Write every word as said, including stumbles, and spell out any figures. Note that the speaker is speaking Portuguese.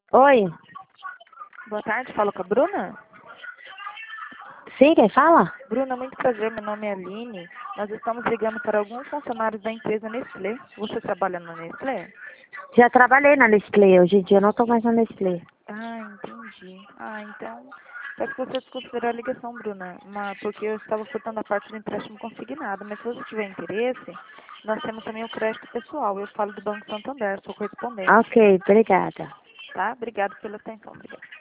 Oi, Boa tarde, falo com a Bruna? sim, quem fala? Bruna, muito prazer, meu nome é Aline. Nós estamos ligando para alguns funcionários da empresa Nestlé. Você trabalha na Nestlé? Já trabalhei na Nestlé, hoje em dia eu não estou mais na Nestlé. Ah, entendi. Ah, então, peço que você desconsidere a ligação, Bruna, mas, porque eu estava furtando a parte do empréstimo consignado. Mas se você tiver interesse, nós temos também o crédito pessoal. Eu falo do Banco Santander, sou correspondente. Ok, obrigada. Tá? Obrigado pela atenção. Obrigada.